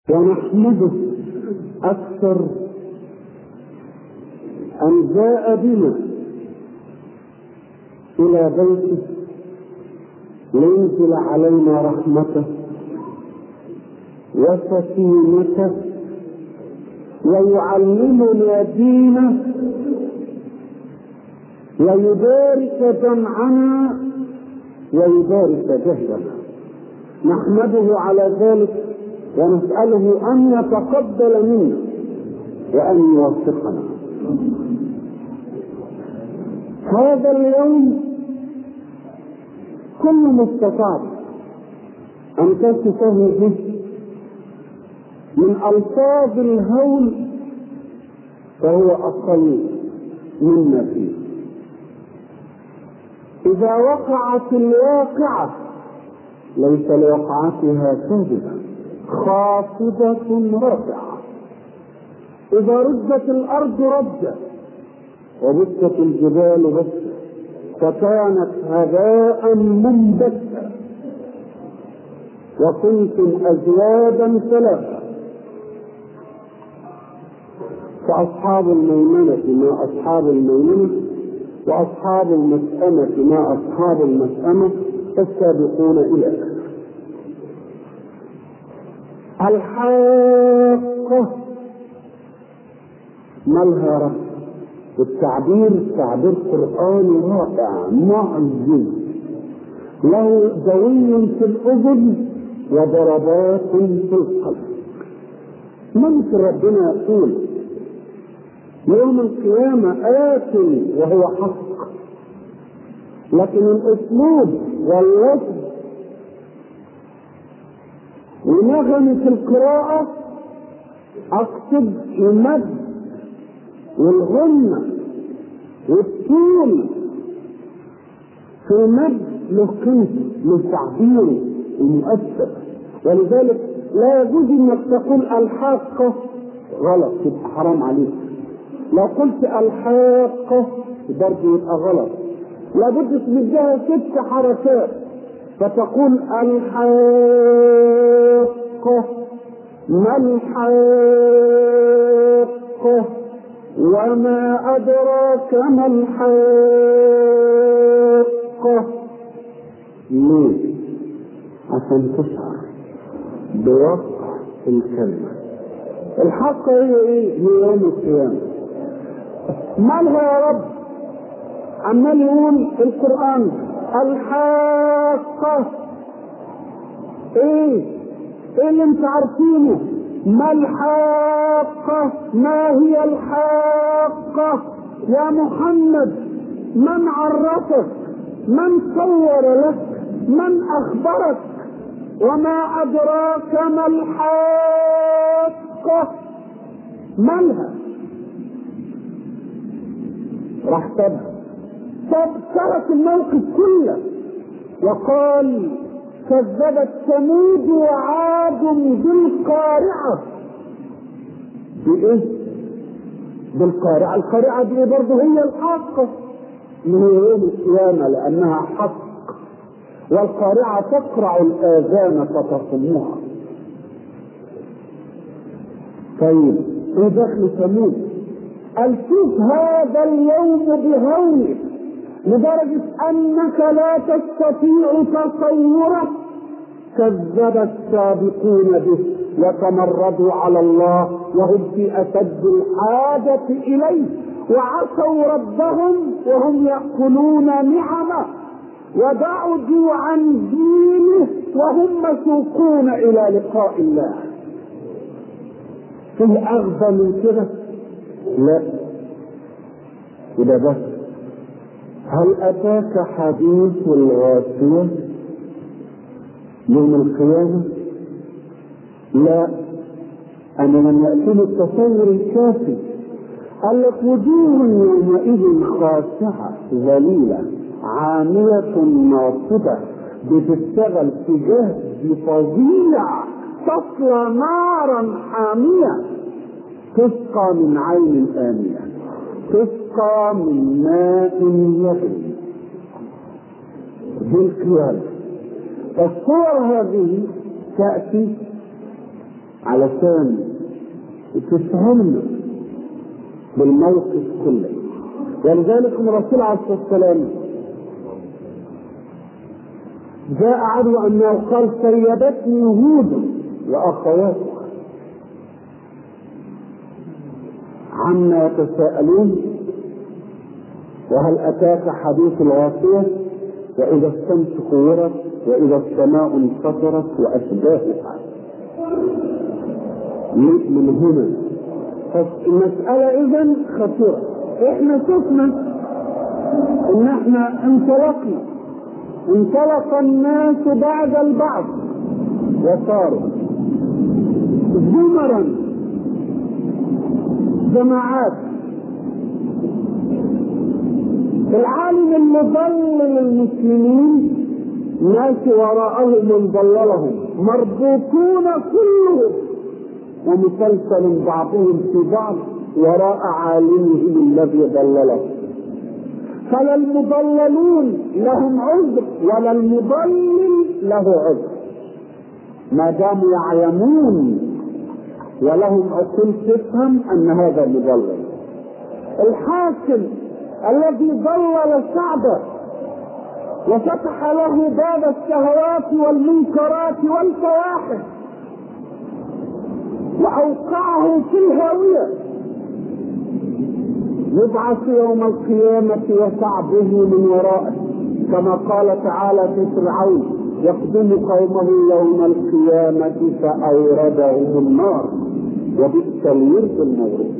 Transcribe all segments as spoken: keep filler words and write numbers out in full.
ونحمده أكثر أن جاء بنا إلى بيته لينزل علينا رحمته وسكينته ويعلمنا دينه ويبارك جمعنا ويبارك جهدنا. نحمده على ذلك ونسأله أن يتقبل منا وأن يوفقنا. هذا اليوم كل مستطاع أن تصفه به من ألفاظ الهول فهو أقل منا فيه. إذا وقعت الواقعة ليس لوقعتها كاذبة خافضة رافعة. إذا رجت الأرض رجة وبست الجبال بسة فكانت هباء منبثا وكنتم أزواجا ثلاثة. فأصحاب الميمنة ما أصحاب الميمنة وأصحاب المسأمة ما أصحاب المسأمة فالسابقون إلى ذلك. الحاقة ما لها رب، والتعبير تعبير قرآني رائع معجز له دوي في الأذن وضربات في القلب. ممكن ربنا يقول يوم القيامة آت وهو حق، لكن الأسلوب واللفظ ونغمة القراءة أقصد المد والغنة والطول في المد له قيمته له تعبيره المؤثر، ولذلك لا يجوز انك تقول الحاقة غلط يبقى حرام عليك. لو قلت الحاقة برضه يبقى غلط، لابد تمدها ست حركات فتقول الحاقة ما الحاقة وما أدراك ما الحاقة. ليه؟ عشان تشعر بوقع الكلمة. الحاقة هي ايه؟ هي يوم القيامة. مالها يا رب؟ عمال يقول القرآن الحاقة. ايه؟ ايه اللي انت عارفينه؟ ما الحاقة؟ ما هي الحاقة؟ يا محمد من عرفك؟ من صور لك؟ من أخبرك؟ وما أدراك ما الحاقة؟ مالها؟ راح تبقى طب ترك الموقف كله وقال كذبت ثمود وعاد بالقارعة. بإيه؟ بالقارعة. القارعة دي برضه هي الحاقة من يوم القيامة لأنها حق، والقارعة تقرع الآذان فتصمها. طيب ايه دخل ثمود؟ قال شوف هذا اليوم بهوله لدرجة أنك لا تستطيع تصوره. كذب السابقون به وتمردوا على الله وهم في أشد الحاجة إليه وعصوا ربهم وهم يأكلون نعمه وبعدوا عن دينه وهم مسوقون إلى لقاء الله. في أغبى من كده؟ لا. إذا بس هل أتاك حديث الغاشية يوم القيامة؟ لا، أنا لم يأتني التصور الكافي. قال لك وجوه يومئذ خاشعة ذليلة عامية ناصبة بتشتغل في جهد فظيع تصلى نارا حامية تسقى من عين آنية تسقى من ماء يغلي. بالقيامة الصور هذه تأتي علشان تفهمنا بالموقف كله. ولذلك الرسول عليه الصلاه والسلام جاء عدو انه قال سيبتني يهود واخواتها عما يتساءلون وهل اتاك حديث الغاشيه واذا الشمس كورت واذا السماء انفطرت واشباهها. من هنا المساله اذا خطيره. احنا شفنا ان احنا انطلقنا انطلق الناس بعد البعض وصاروا زمرا جماعات. العالم اللي ضلل المسلمين ماشي وراءه من ضللهم مربوطون كلهم ومسلسل بعضهم في بعض وراء عالمهم الذي ضلله. فلا المضللون لهم عذر ولا المضلل له عذر ما داموا يعلمون ولهم عقول تفهم ان هذا مضلل. الحاكم الذي ضلل شعبه وفتح له باب الشهوات والمنكرات والفواحش واوقعه في الهاويه يبعث يوم القيامة وشعبه من ورائه كما قال تعالى في فرعون يقدم قومه يوم القيامة فأوردهم النار وبئس الورد المورود.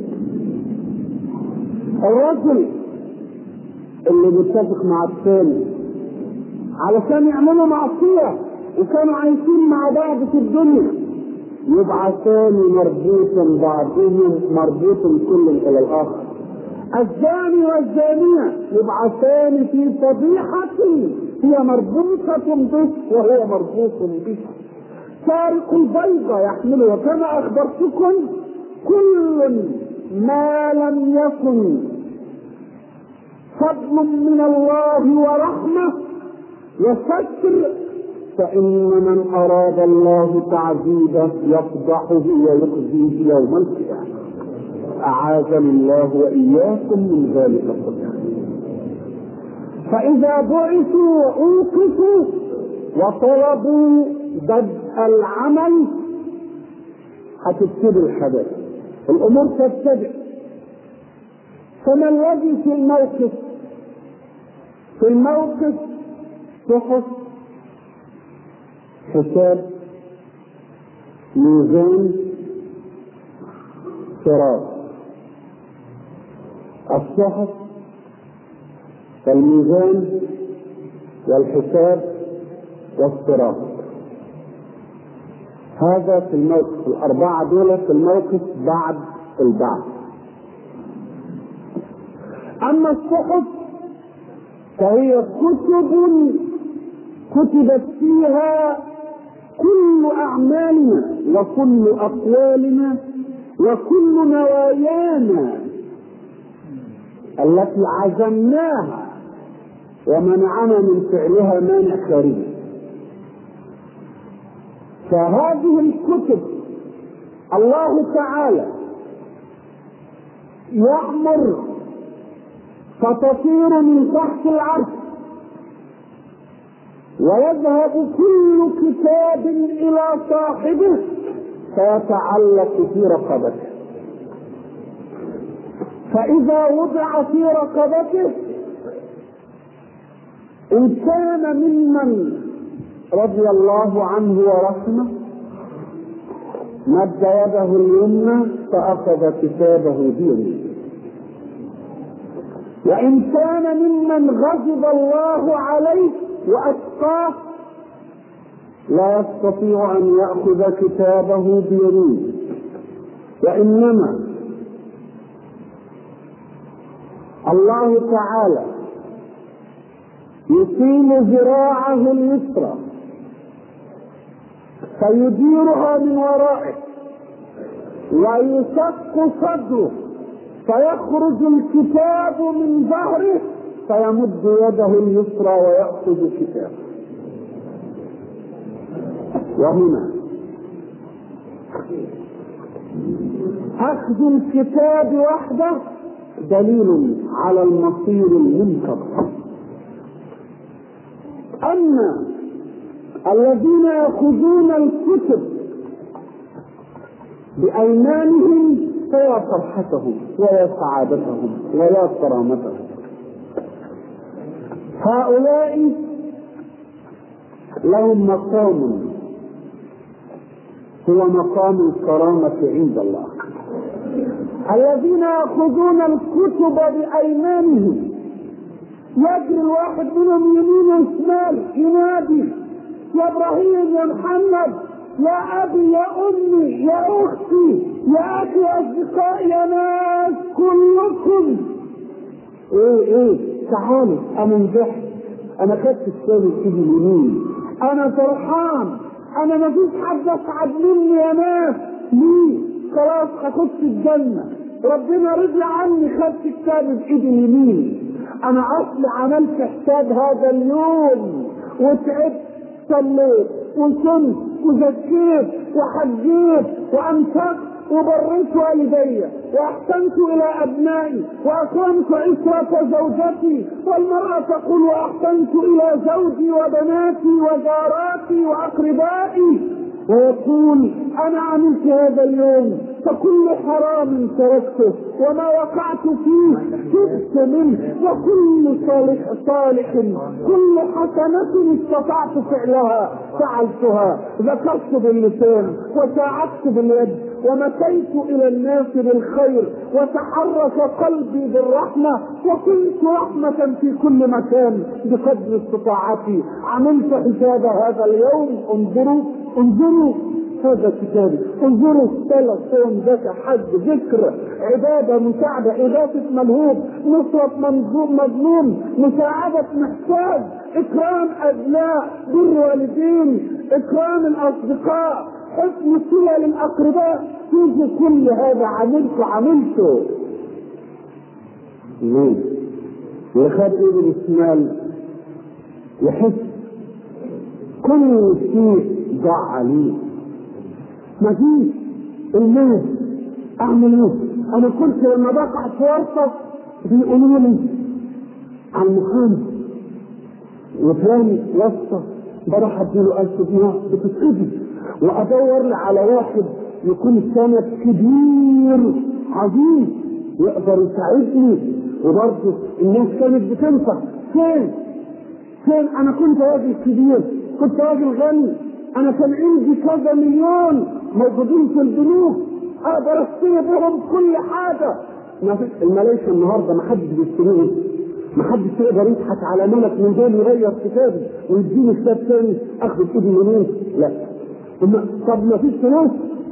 الرجل اللي بيتفق مع الثاني علشان يعملوا معصية وكانوا عايشين مع بعض في الدنيا يبعثان مربوطا بعضهم مربوط كل الى الاخر. الزاني والزانية يبعثان في فضيحة هي مربوطة به وهو مربوط به. سارق البيضة يحمله وكما أخبرتكم كل ما لم يكن فضل من الله ورحمة وستر فإن من أراد الله تعذيبه يفضحه ويخزيه يوم القيامة. أعاذني الله وإياكم من ذلك كله. فإذا بعثوا وأوقفوا وطلبوا بدء العمل هتبتدي الحدث الأمور تبتدئ. فما الذي في الموقف؟ في الموقف صحف حساب ميزان صراط. الصحف والميزان والحساب والصراط هذا في الموقف. الأربعة دول في الموقف بعد البعث. أما الصحف فهي كتب كتبت فيها كل أعمالنا وكل أقوالنا وكل نوايانا التي عزمناها ومنعنا من فعلها مانع خارجي. فهذه الكتب الله تعالى يأمر فتطير من تحت العرش ويذهب كل كتاب إلى صاحبه فيتعلق في رقبته. فإذا وضع في رقبته إن كان ممن رضي الله عنه ورحمه مد يده اليمنى فأخذ كتابه بيمينه، وإن كان ممن غضب الله عليه وأتقاه لا يستطيع أن يأخذ كتابه بيمينه، وإنما الله تعالى يقيم ذراعه اليسرى فيديرها من ورائه ويشق صدره فيخرج الكتاب من ظهره فيمد يده اليسرى ويأخذ كتابه. وهنا اخذ الكتاب وحده دليل على المصير المنتظر. اما الذين ياخذون الكتب بايمانهم فيا فرحتهم ويا سعادتهم ويا كرامتهم. هؤلاء لهم مقام هو مقام الكرامة عند الله. الذين يأخذون الكتب بأيمانهم يجري الواحد منهم يمين وشمال ينادي يا إبراهيم يا محمد يا أبي يا أمي يا أختي يا أخي يا أصدقائي يا ناس كلكم إيه إيه تعالوا أنا نجحت، أنا خدت الثاني في اليمين، أنا فرحان، أنا ما فيش حد أسعد مني يا ناس، ليه؟ خلاص هخش الجنة، ربنا رضي عني، خدت كتابي بإيدي اليمين. أنا أصلي عملت حساب هذا اليوم وتعبت، صليت وصمت وزكيت وحجيت وأنفقت وبريت والدي واحسنت الى ابنائي واكرمت عشرة زوجتي، والمرأة تقول واحسنت الى زوجي وبناتي وجاراتي واقربائي، ويقول انا عملت هذا اليوم فكل حرام تركته وما وقعت فيه تبت منه، وكل صالح صالح كل حسنة استطعت فعلها فعلتها، ذكرت باللسان وساعدت باليد ومشيت الى الناس بالخير وتحرك قلبي بالرحمة وكنت رحمة في كل مكان بقدر استطاعتي. عملت حساب هذا اليوم. انظروا انظروا هذا كتابي، انظروا صلاة صوم زكاة حج ذكر عبادة مساعدة إغاثة ملهوب نصرة منظوم مظلوم مساعدة محتاج إكرام أبناء بر والدين إكرام الأصدقاء حسن صلة للأقرباء. شوفوا كل هذا عملته عملته ليه؟ وخد ايده الشمال يحس كل شيء ضاع عليه، ما فيش الناس. اعمل ايه؟ انا كنت لما بقع في ورطه بيقولوا لي على المحامي وفلان وسطه بروح اديله ألف دينار بتتقبل، وادور لي على واحد يكون سند كبير عظيم يقدر يساعدني، وبرضه الناس كانت بتنفع. فين فين انا كنت راجل كبير، كنت راجل غني، انا كان عندي كذا مليون موجودين في البنوك اقدر اشتري بهم كل حاجه. ما فيش الملايكه النهارده ما حدش بيشتريهم، ما حدش يقدر يضحك على ملك من دول يغير كتابي ويديني كتاب ثاني اخذ ايدي منين. لا طب ما فيش فلوس،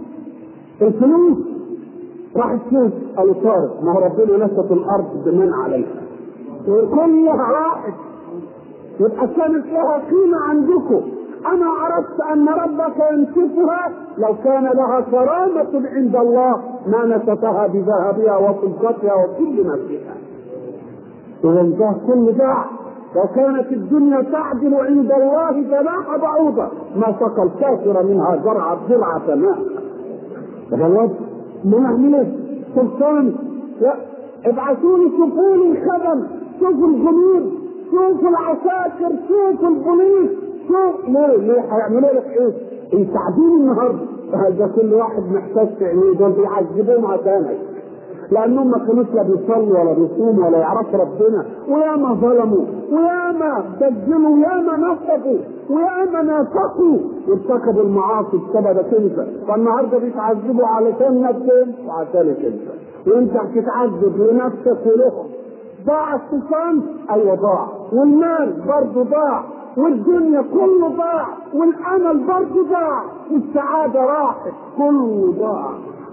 الفلوس راحت فين؟ قالوا طارق، ما هو ربنا نسف الارض بمن عليها وكلها راحت، يبقى كانت لها قيمه عندكم. انا عرفت ان ربك ينسفها، لو كان لها كرامه عند الله ما نسفها بذهبها وفضتها وكل ما فيها. اذا ده كل ده لو كانت الدنيا تعدل عند الله جناح بعوضه ما سقى الكافر منها زرع زرعه ماء. غلط ما نعمله سلطان، لا ابعثوا لي شوفوا لي الخدم، شوفوا الجنود، شوفوا العساكر، شوفوا البوليس، شوف ليه ليه هيعملوا لك ايه؟ يساعدوني النهارده. هذا كل واحد محتاج يعني دول بيعذبوهم عشانك، لانهم ما كانوش لا بيصلوا ولا بيصوموا ولا يعرفوا ربنا، وياما ظلموا وياما سجلوا وياما نصبوا وياما نافقوا وارتكبوا المعاصي بسببك انت، فالنهارده بيتعذبوا علشان نفسهم وعشانك انت، وانت هتتعذب لنفسك ولهم. ضاع السلطان، ايوه ضاع، والمال برضه ضاع، والدنيا كله ضاع، والامل برضه ضاع، والسعاده راحت، كله ضاع.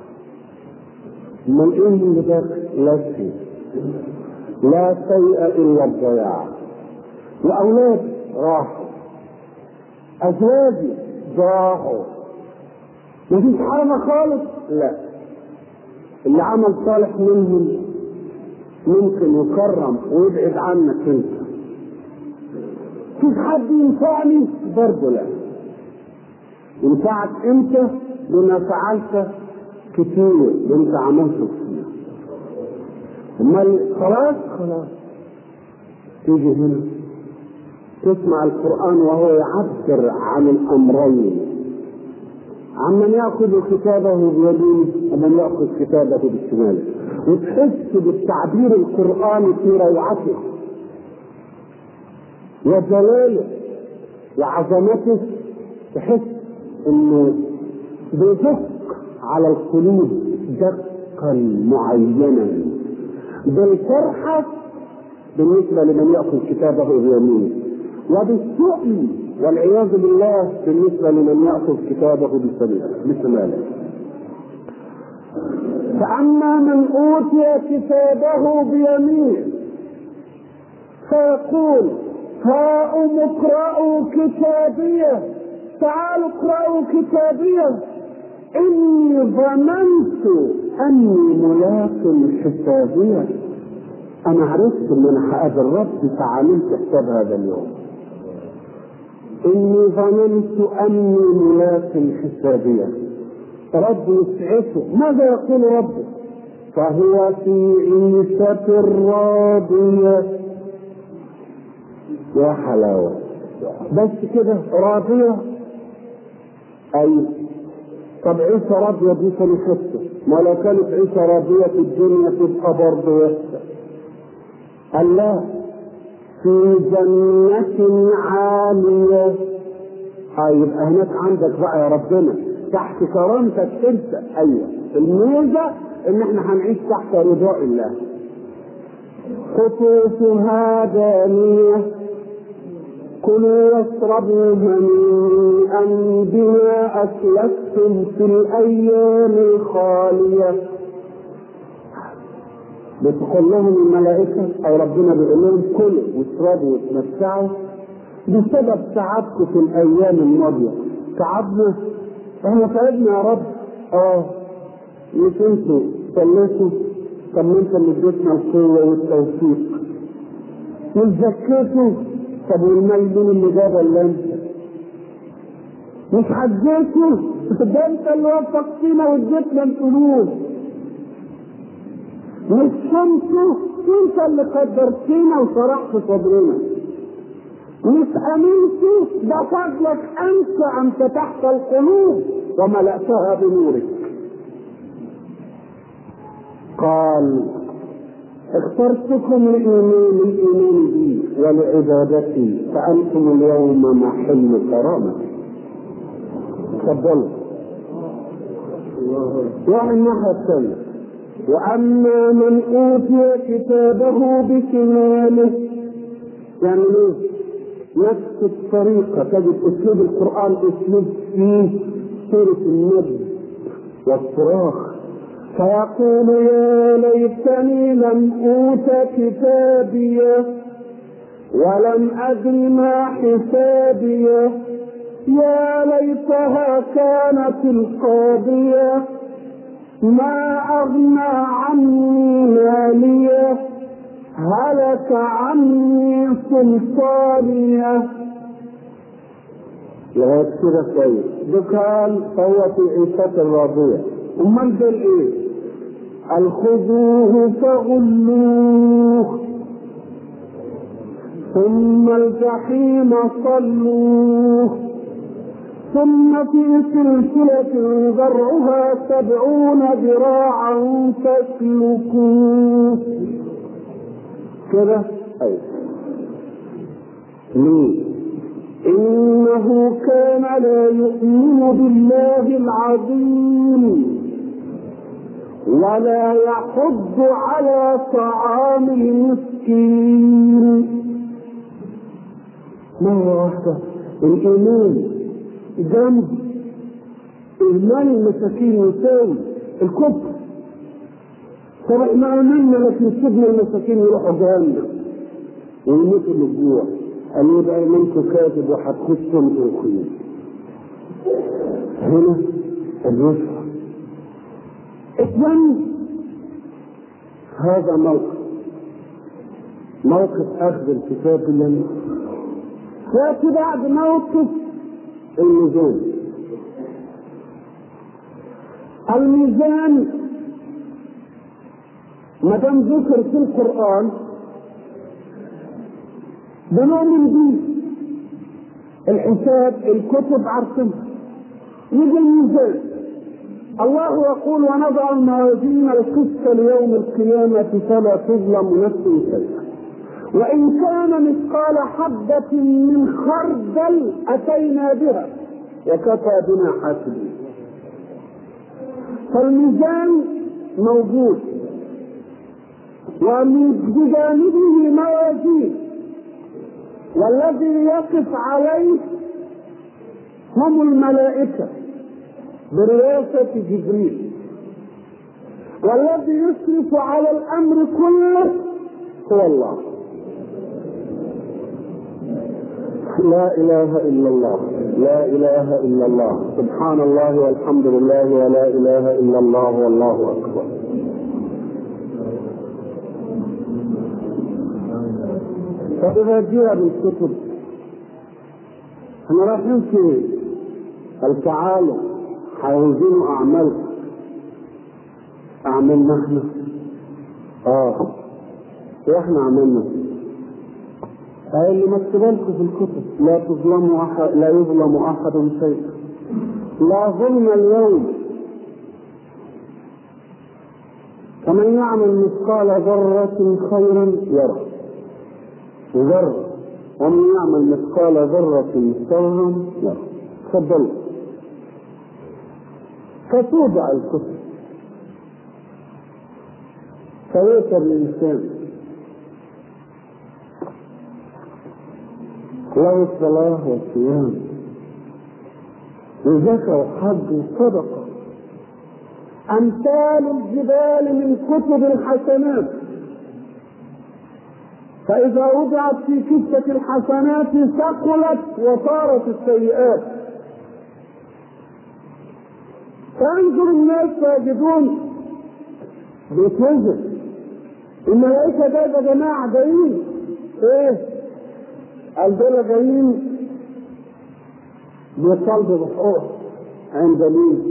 من ايه اللي داخل؟ لا شيء، لا شيء الا الضياع. واولاد راحوا، ازواجي ضاعوا، مفيش حاجه خالص. لا، اللي عمل صالح منهم ممكن يكرم ويبعد عنك انت. مفيش حد ينفعني برضه، لا، ينفعك انت بما فعلت كتير انت عملته كتير. امال خلاص خلاص تيجي هنا تسمع القرآن وهو يعبر عن الأمرين، عمن يأخذ كتابه بيمينه ومن يأخذ كتابه بشماله، وتحس بالتعبير القرآني في روعته وجلاله وعظمته، تحس انه بيدق على القلوب دقا معينا بالفرحة بالنسبة لمن يأخذ كتابه بيمينه، وبالسؤل والعياذ بالله بالنسبة لمن يأخذ كتابه بشماله. فأما من أوتي كتابه بيمينه فيقول هاؤم اقرءوا كتابيه، تعالوا اقرأوا كتابيه إني ظننت أني ملاق حسابيه. أنا عرفت إن أنا هقابل ربي فعملت حساب هذا اليوم. إني ظننت أني ملاق حسابيه. ربي يسعفه. ماذا يقول ربي؟ فهو في عيشة راضية. يا حلاوة، بس كده راضية؟ أي طب عيشة راضية دي كانت حسة، ما لو كانت عيشة راضية في الدنيا تبقى برضه وحشة. الله في جنة عالية. طيب هناك عندك بقى يا ربنا تحت كرامتك انت. ايوه الميزة ان احنا هنعيش تحت رضاء الله. قطوفها دانية كلوا واشربوا هنيئا بما اسلفتم في الايام الخالية. بتقول لهم الملائكة او ربنا بيقول لهم كلوا واشربوا وتمتعوا بسبب تعبكم في الايام الماضية. تعبنا احنا تعبنا يا رب. اه مش انتوا صليتوا؟ طب ما انت اللي اديتنا القوة والتوفيق. مش زكيتوا؟ طب والمال مين اللي جابه الا انت؟ مش حجيتوا؟ ده انت اللي وفقتينا واديتنا القلوب. مش صمتوا؟ انت اللي قدرتينا وشرحت صدرنا. مش امنتوا؟ ده فضلك انت ان فتحت القلوب وملأتها بنورك. قال اخترتكم لإيمان الإيمان بي ولعبادتي فأنتم اليوم محل كرامتي. تفضلوا. يعني الناحية الثانية وأما من أوتي كتابه بشماله، يعني ايه؟ نفس الطريقة تجد أسلوب القرآن أسلوب فيه سورة النبي والصراخ. فيقول يا ليتني لم أوت كتابيه ولم أدر ما حسابيه يا ليتها كانت القاضية ما أغنى عني ماليه هلك عني سلطانيه. لغاية كده كويس. ده كان فهو في عيشة راضية. امال دول ايه؟ الخذوه فغلوه ثم الجحيم صلوه ثم في سلسلة ذرعها سبعون ذراعا فاسلكوه. كده ايوه. ليه؟ إنه كان لا يؤمن بالله العظيم ولا يحض على طعام المسكين. مرة واحدة الإيمان جنب إيمان المساكين يساوي الكفر. طب احنا آمنا لكن سيبنا المساكين يروحوا جهنم ويموتوا من الجوع. قال يبقى إيمانكم كاذب وهتخشوا مدوخين. هنا الرفع اثنين. هذا موقف موقف أخذ الكتاب لنا. يأتي بعد موقف النزول. الميزان ما دام ذكر في القرآن بنؤمن به. الحساب الكتب عارفينها. يجي الميزان، الله يقول ونضع الموازين القسط ليوم القيامة فلا تظلم نفس شيئا وإن كان مثقال حبة من خردل أتينا بها وكفى بنا حاسبين. فالميزان موجود ومن بجانبه موازين، والذي يقف عليه هم الملائكة برئاسة جبريل، والذي يشرف على الأمر كله هو الله. لا إله إلا الله، لا إله إلا الله، سبحان الله والحمد لله ولا إله إلا الله والله أكبر. فإذا جاء بالكتب احنا رايحين في التعالى عاوزين أعمالكم، أعمالنا احنا اه واحنا عملنا هاي اللي مكتوبة لكم في الكتب. لا تظلم أحد، لا يظلم أحد شيئا، لا ظلم اليوم. فمن يعمل مثقال ذرة خيرا يره ذرة، ومن يعمل مثقال ذرة شرا يره. تفضلوا. فتوضع الكتب فيؤتى الإنسان له الصلاة والصيام وزكاة وحج وصدقة أمثال الجبال من كتب الحسنات، فإذا وضعت في كفة الحسنات ثقلت وصارت السيئات. فانظر الناس ساجدون بيتوزن، الملائكة ده يا جماعة جايين ايه؟ قال دول جايين بيصلوا بحقوق عند مين؟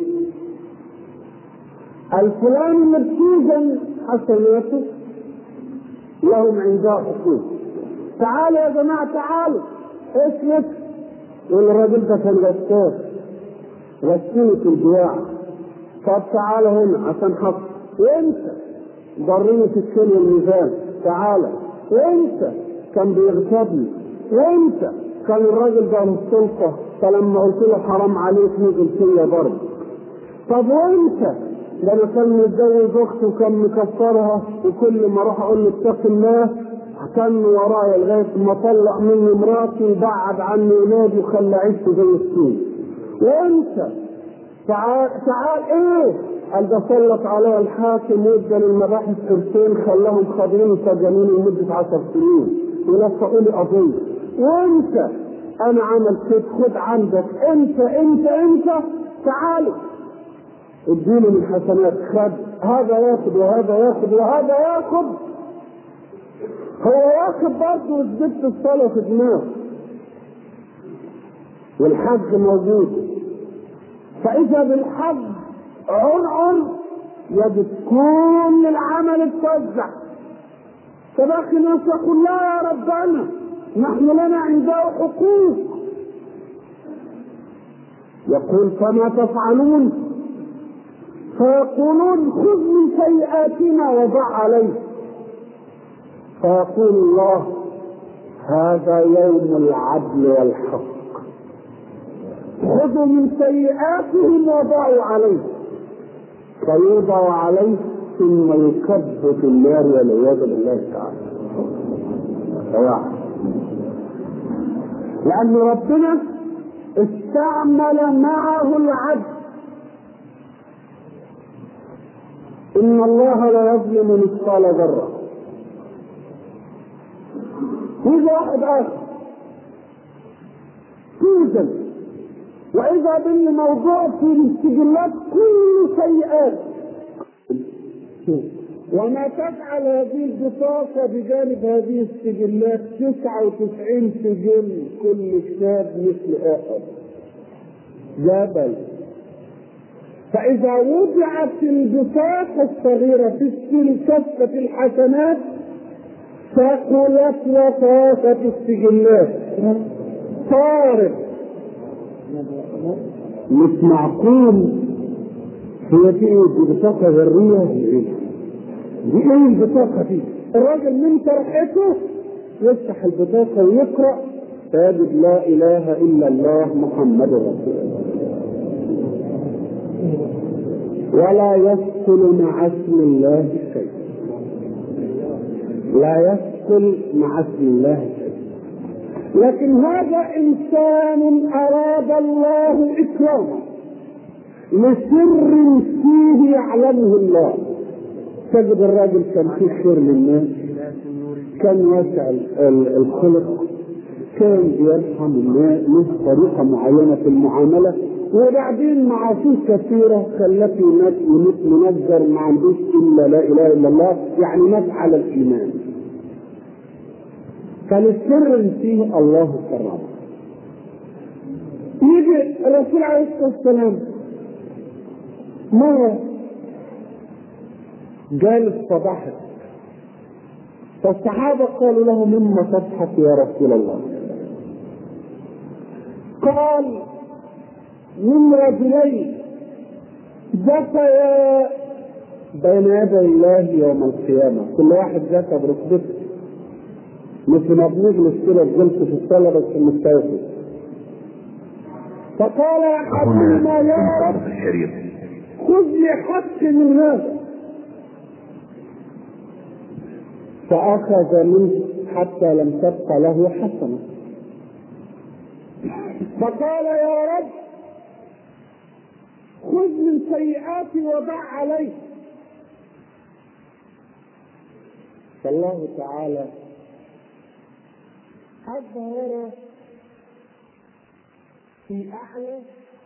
الفلان اللي بتوزن حسناته لهم عندها حقوق. تعالوا يا جماعة تعالوا. اسمك؟ والراجل ده كان غساس غسيني في الجواع. طب تعالى هنا عشان حق. وانت ضرني تشيل الميزان. تعالى. وانت كان بيغتابني. وانت كان الراجل ده له السلطة، فلما قلت له حرام عليك نزل فيا برضه. طب وانت ده انا كان متجوز اختي وكان مكسرها، وكل ما اروح اقول له اتق الله كان ورايا لغايه ما طلق مني مراتي وبعد عني ولادي وخلى عيشته زي السين. وانت تعال تعال ايه؟ قال ده سلط عليا الحاكم وادى للمباحث قرشين خلاهم خاضعين وسجنوني لمده عشر سنين ولفقوا لي قضيه. وانت انا عملت كده، خد عندك انت انت انت تعالوا اديله من حسنات. خد هذا ياخد وهذا ياخد وهذا ياخد، هو ياخد برضه وثبت الصلاه في دماغه والحج موجود. فاذا بالحج عرعر يجب كل العمل اتوزع. فباقي الناس يقول لا يا ربنا نحن لنا عنده حقوق. يقول فما تفعلون؟ فيقولون خذ من سيئاتنا وضع عليه. فيقول الله هذا يوم العدل والحق، خذوا من سيئاتهم وضعوا عليه. فيوضع عليه ثم يكب في النار والعياذ بالله تعالى. لأن ربنا استعمل معه العدل. إن الله لا يظلم مثقال ذرة. يجي واحد آخر توزن، وإذا بالموضوع في السجلات كل سيئات. وما تفعل هذه البطاقة بجانب هذه السجلات تسعة وتسعين سجل، كل كتاب مثل آخر جبل. فإذا وضعت البطاقة الصغيرة في كفة الحسنات ثقلت وطافت السجلات. طارق مش معقول، هي دي دي بطاقة ذرية؟ دي ايه البطاقة دي؟ الراجل من فرحته يفتح البطاقة ويقرأ فيجد لا إله إلا الله محمد رسول الله، ولا يدخل مع اسم الله شيء، لا يدخل مع اسم الله شيء. لكن هذا إنسان أراد الله إكرامه لسر فيه يعلمه الله. تجد الراجل كان فيه خير للناس، كان واسع الخلق، كان بيرحم الناس بطريقة معينة في المعاملة، وبعدين معاصيه كثيرة خلته يموت منجر ما عندوش إلا لا إله إلا الله، يعني مات على الإيمان. كان السر فيه الله كرمه. يجي الرسول عليه الصلاة والسلام مرة جالس فضحك، فالصحابة قالوا له مما تضحك يا رسول الله؟ قال من رجلين بكيا بين يدي الله يوم القيامة، كل واحد ذكى بركبته، مثل ما بنجلس كده جلسة في الصلاة بس مستيقظ. فقال أحدهما يا رب خذ لي حق من هذا، فأخذ منه حتى لم تبق له حسنة. فقال يا رب خذ من سيئاتي وضع عليه. فالله تعالى أظهر في أعلى